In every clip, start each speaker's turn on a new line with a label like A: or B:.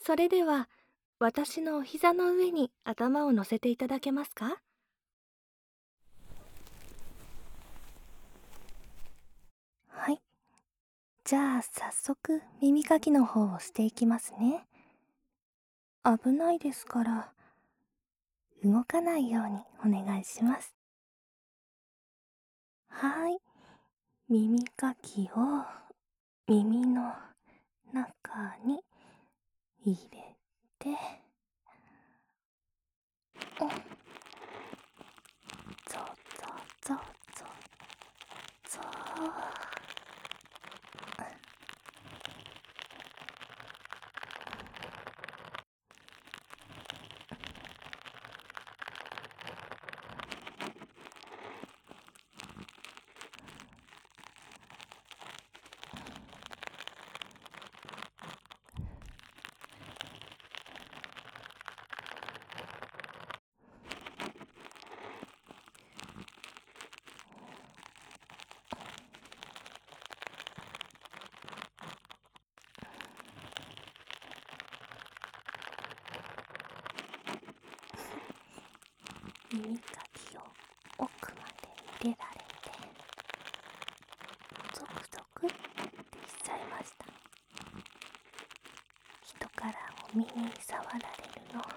A: それでは、私のお膝の上に頭を乗せていただけますか？はい。じゃあ、早速、耳かきの方をしていきますね。危ないですから、動かないようにお願いします。はい。耳かきを耳の中に入れて、お、ゾゾゾゾゾ耳かきを奥まで入れられて、ゾクゾクってしちゃいました。人からお耳触られるの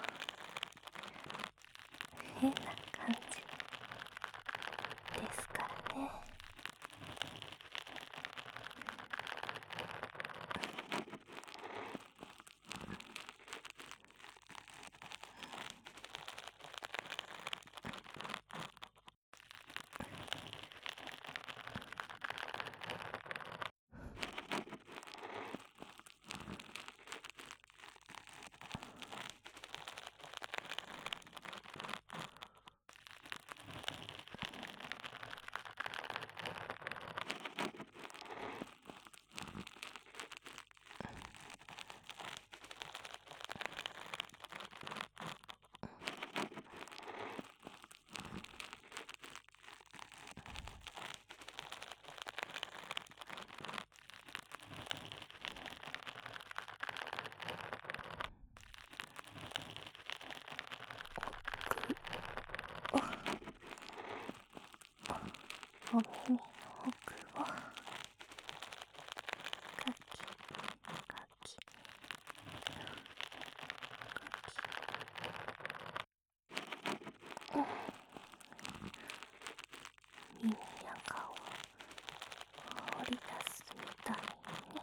A: 変な感じですからね。お耳の奥をかきかき耳垢を掘り出すみたいに。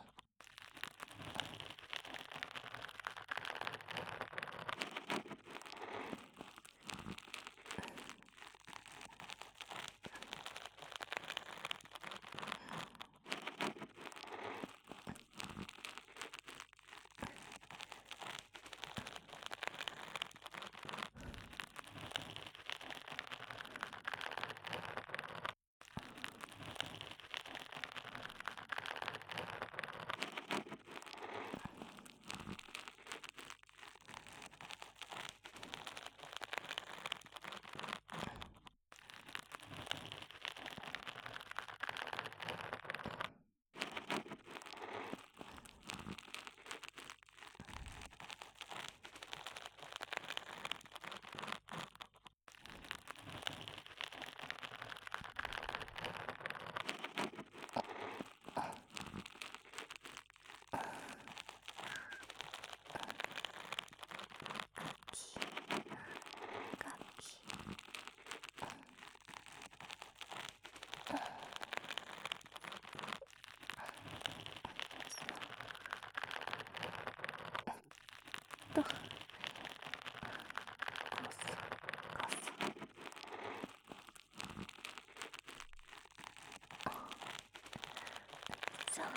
A: かきと、こそこそ。そう。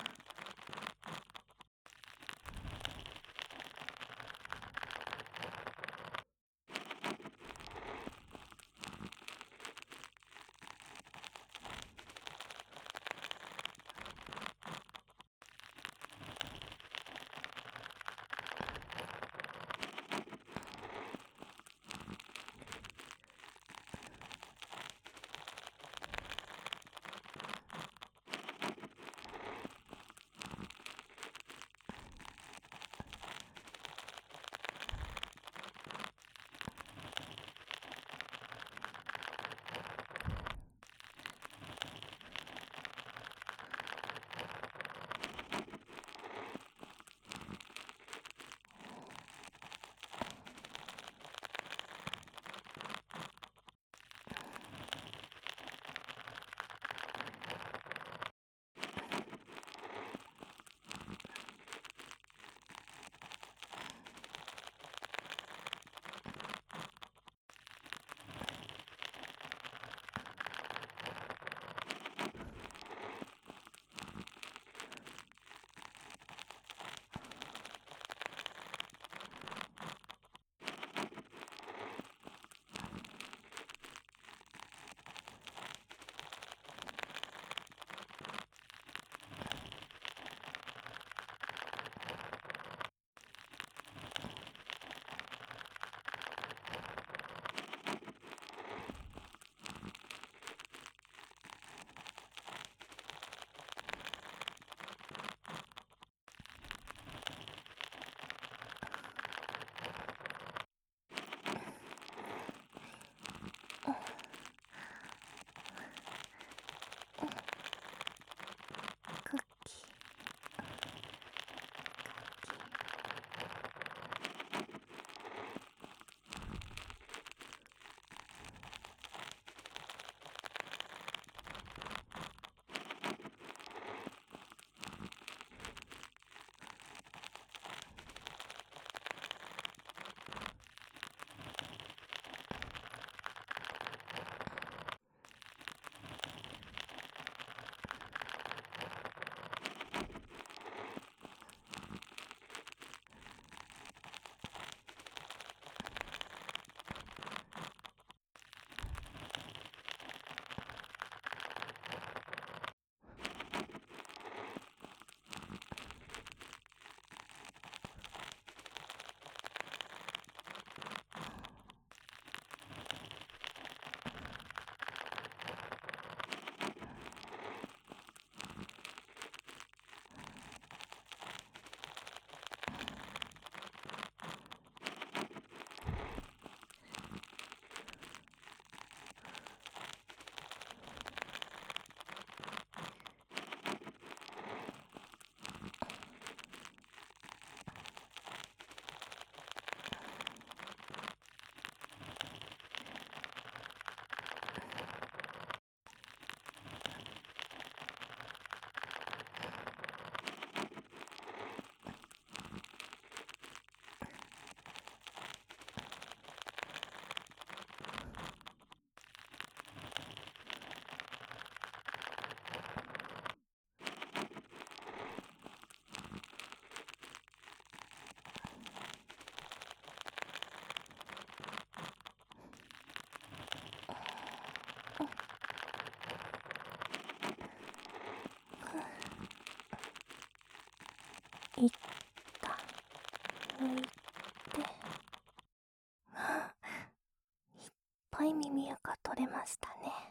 A: したね。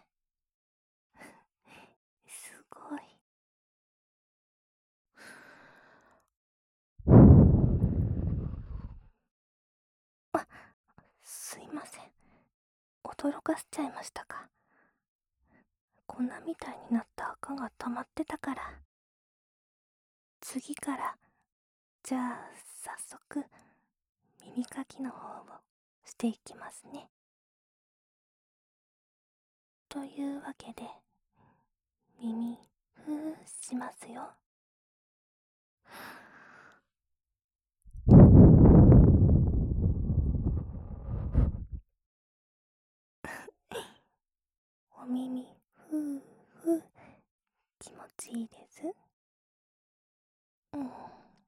A: すごい。あ、すいません。驚かせちゃいましたか。こんなみたいになった赤が溜まってたから。次から、じゃあ早速耳かきの方をしていきますね。というわけで、耳ふーしますよ。お耳ふーふー、気持ちいいです。うん、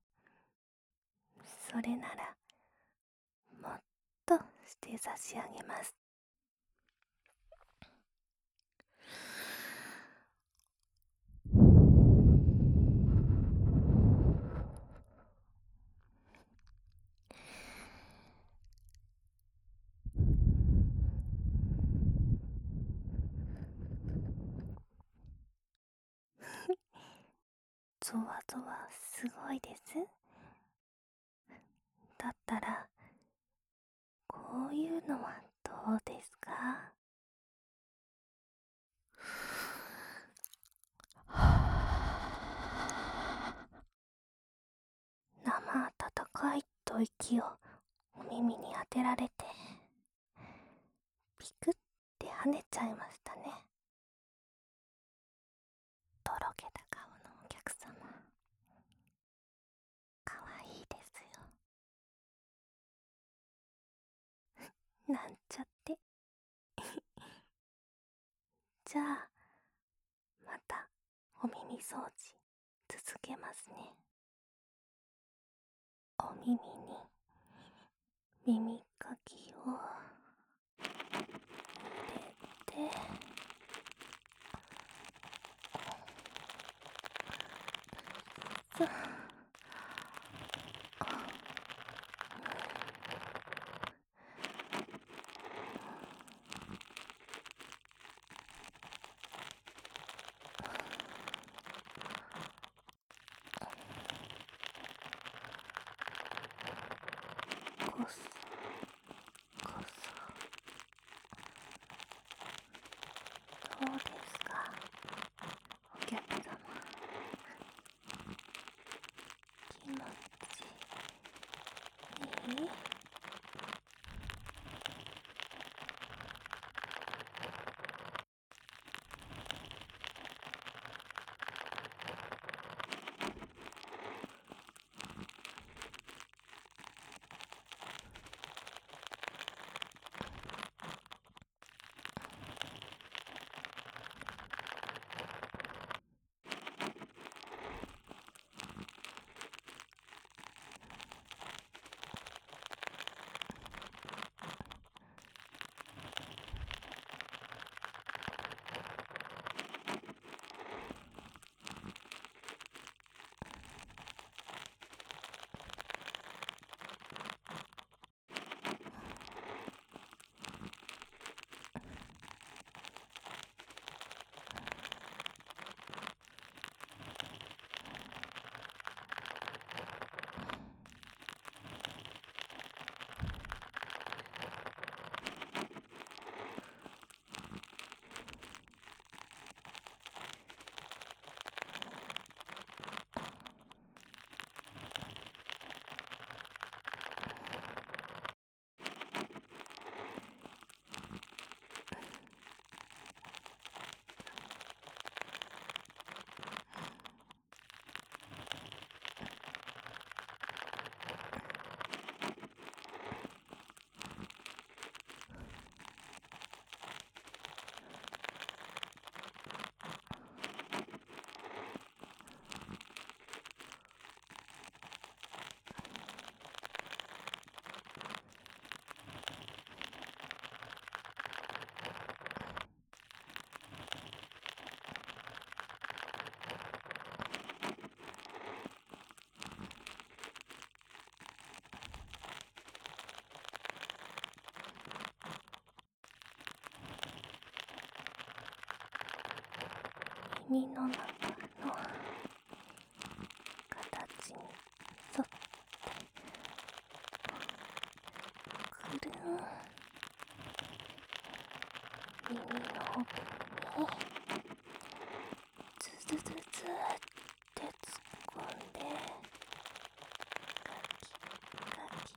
A: それならもっとして差し上げます。ゾワゾワすごいです。だったらこういうのはどうですか？生温かい吐息をお耳に当てられて、ピクって跳ねちゃいましたね。とろけた顔のお客様、かわいいですよ。なんちゃって。じゃあまたお耳掃除続けますね。お耳に耳かきを入れて、こそこそ。どうですか、お客様。気持ちいい？ 耳の中の形に沿ってくるん、耳の奥にズズズズって突っ込んでガキガキ。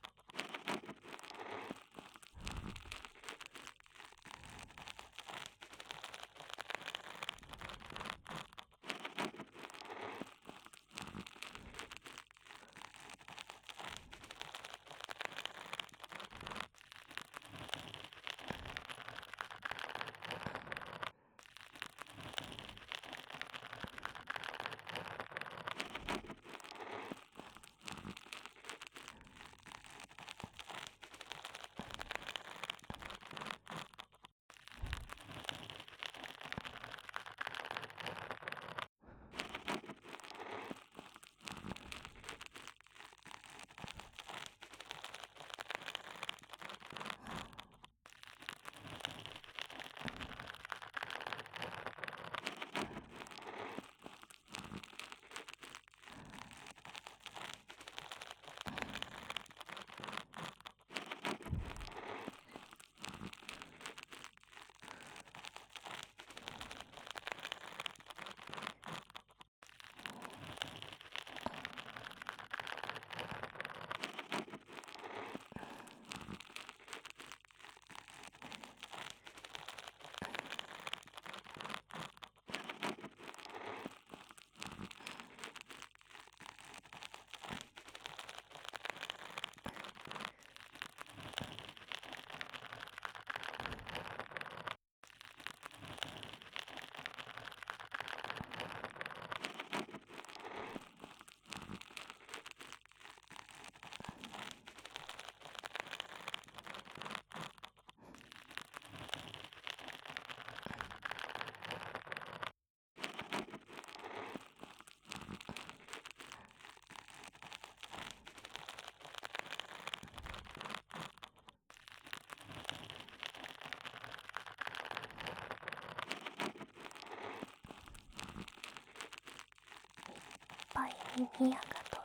A: いっぱい耳垢取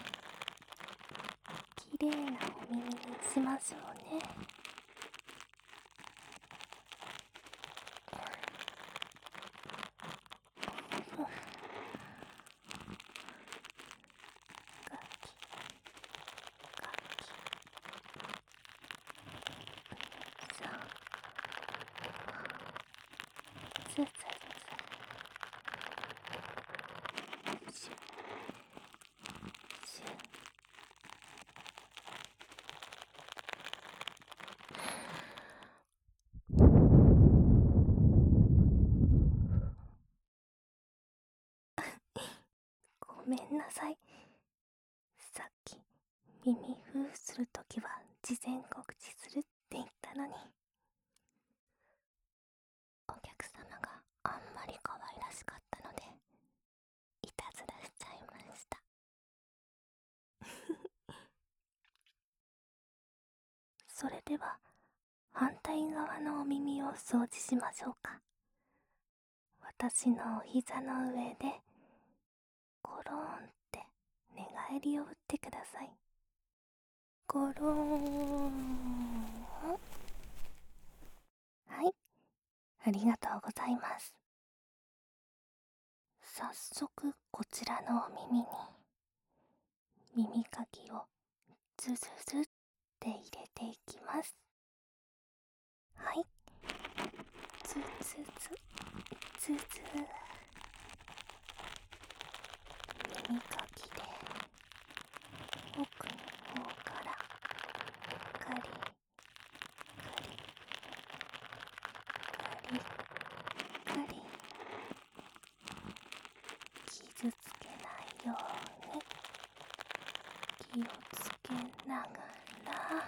A: ってきれいなお耳にしましょうね。ガキガキ。そう。ズズズシュシュ。ごめんなさい。さっき耳ふーするときは事前告知するって言ったのに、お客様があんまり可愛らしかったのでいたずらしちゃいました。それでは反対側のお耳を掃除しましょうか。私のお膝の上でコローンって寝返りを打ってください。コローン。はい、ありがとうございます。早速こちらのお耳に耳かきをズズズって入れていきます。はい、ズズズズズ。耳かきで奥の方からカリカリカリカリ、傷つけないように気をつけながら、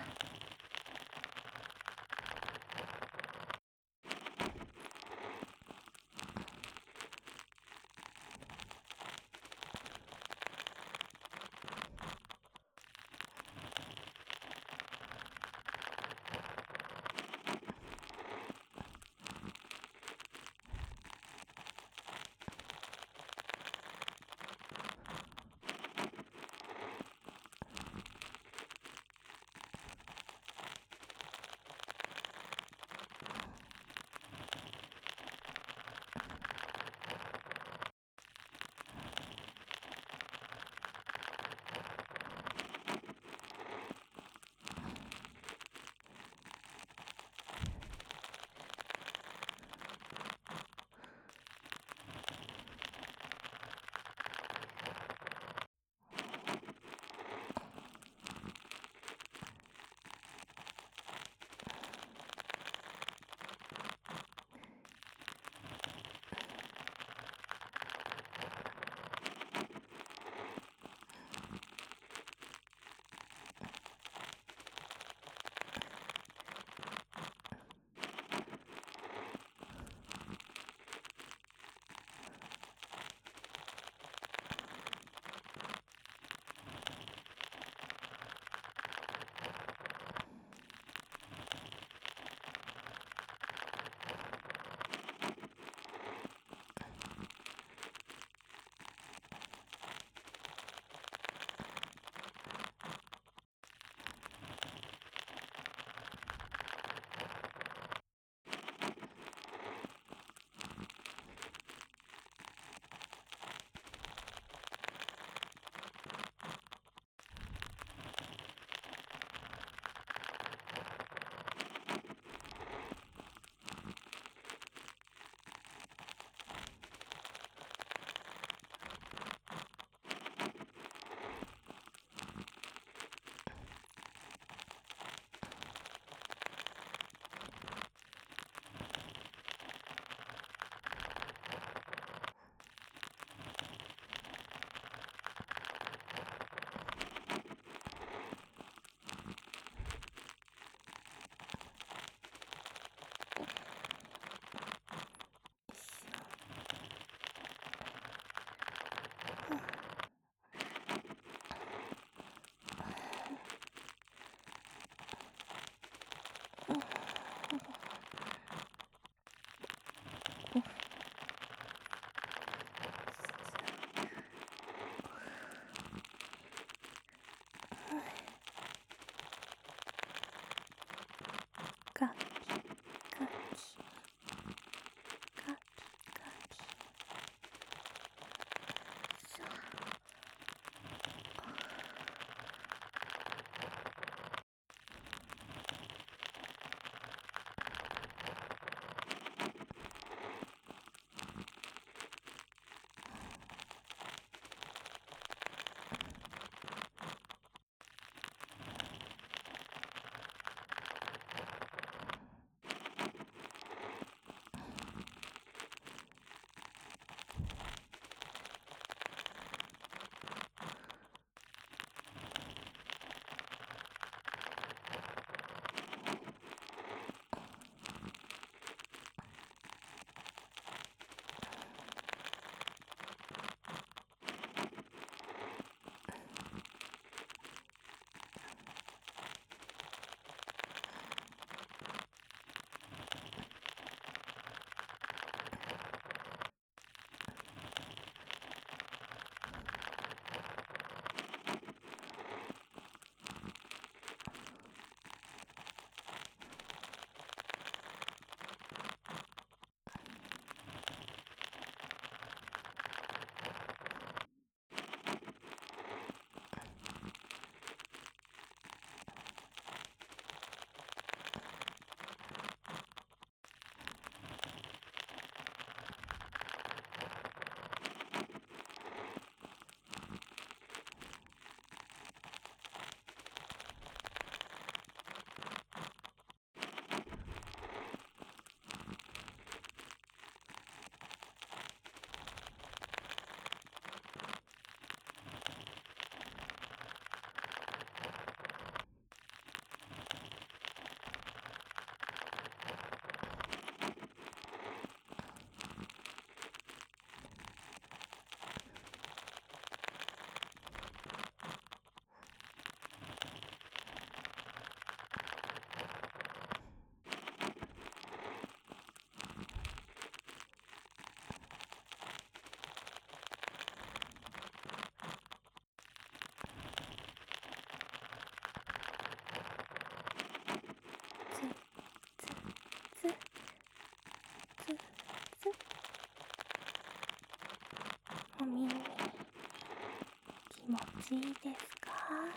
A: しいですか？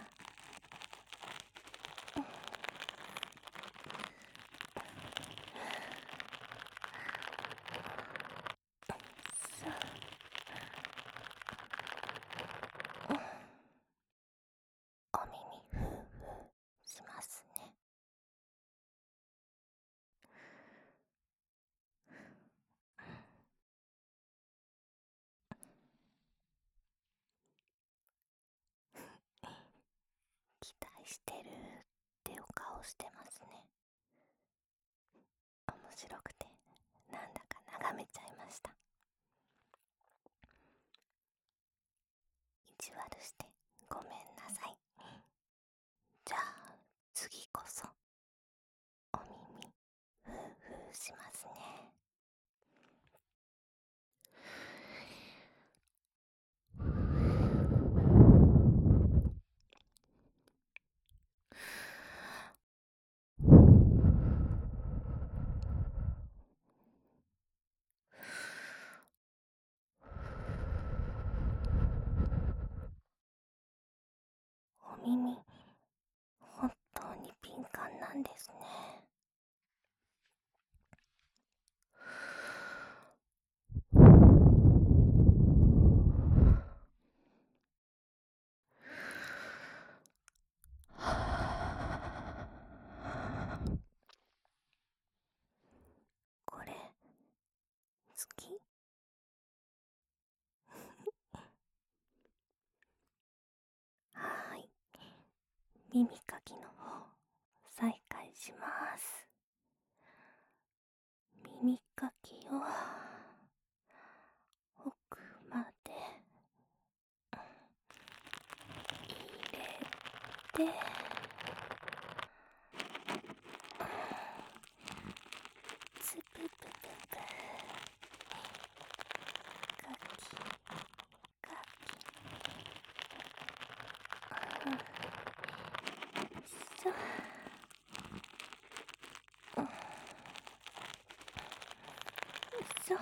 A: そう。お耳ふーふーしますね。期待してるってお顔してますね。面白くてなんだか眺めちゃいました。意地悪してごめんなさい。じゃあ次こそお耳ふーふーしますね。お耳本当に敏感なんですね。これ好き？はーい、耳かきの方再開します。耳かきを奥まで入れて、つぶぶぶぶかきかき、そう、そう。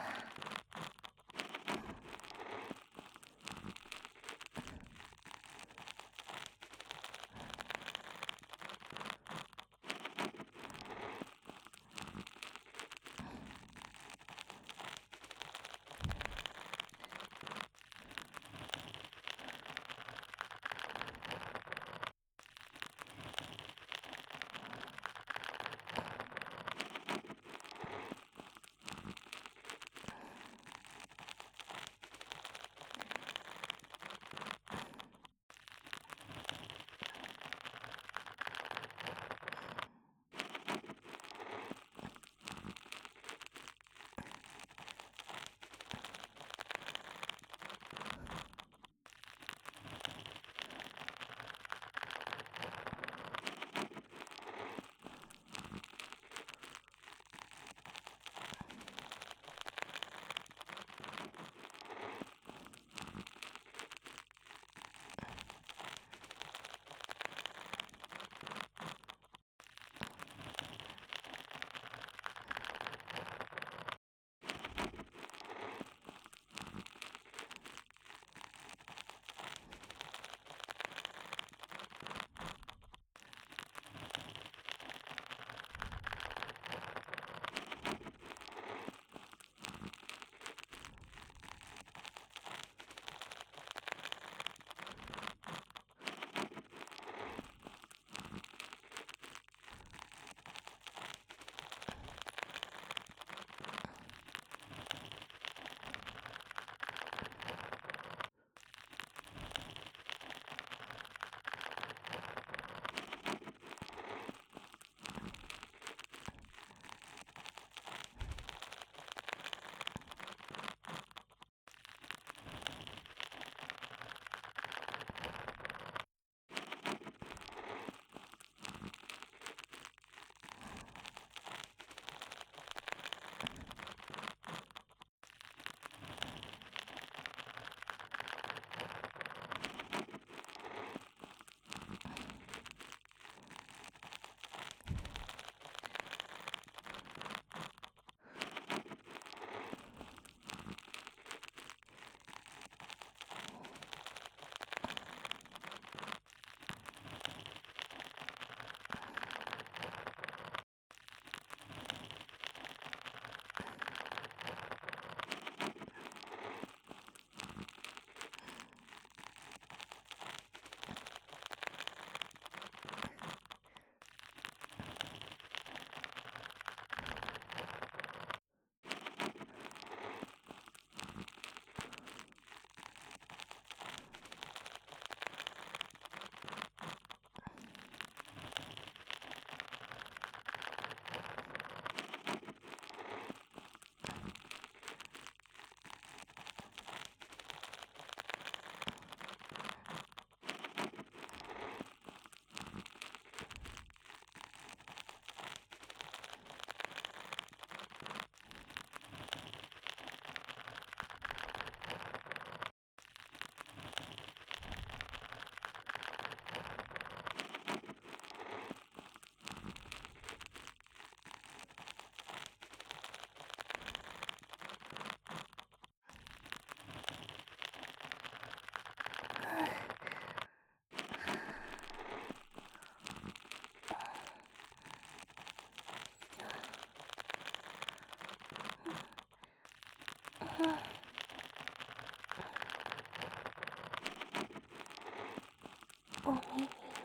A: お耳の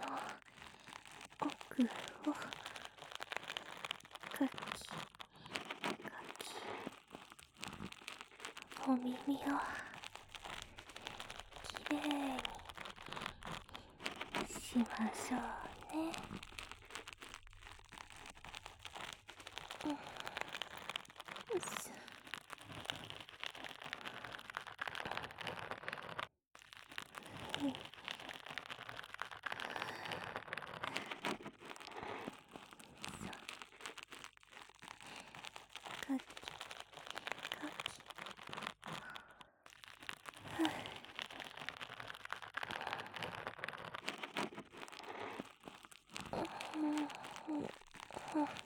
A: 奥をかきかき、お耳をきれいにしましょうね。よいしょ。かきかき。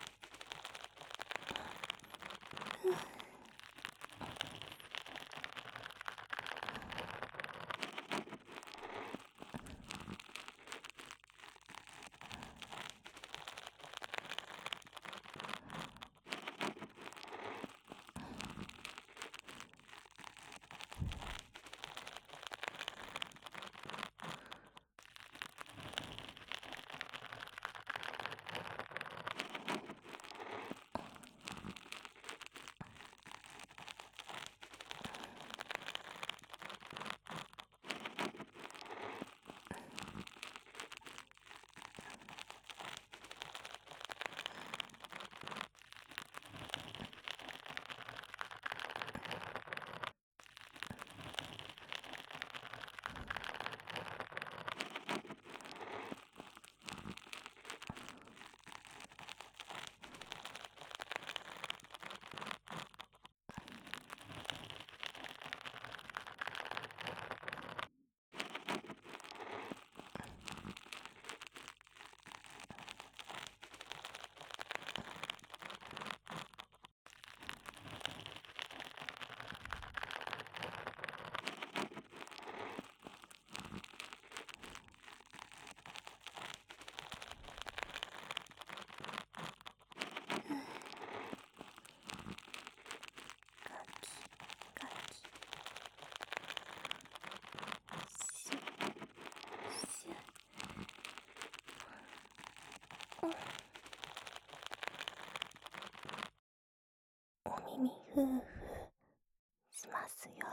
A: お耳ふーふーしますよ。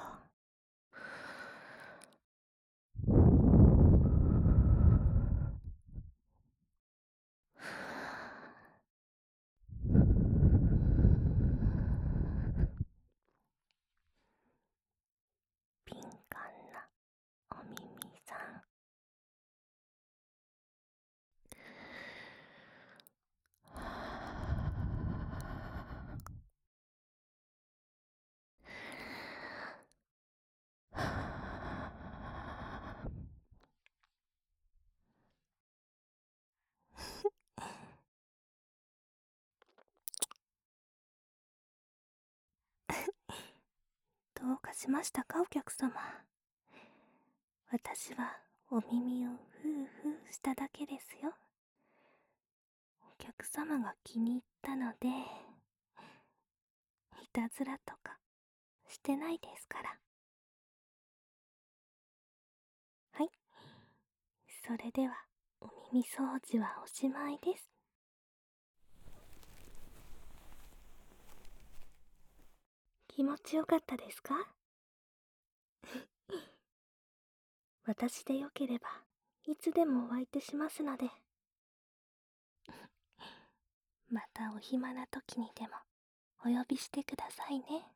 A: 敏感なお耳さん。どうかしましたか、お客様。私はお耳をふーふーしただけですよ。お客様が気に入ったので、いたずらとかしてないですから。はい。それでは、お耳掃除はおしまいです。気持ちよかったですか？私でよければ、いつでもお相手しますので。またお暇な時にでもお呼びしてくださいね。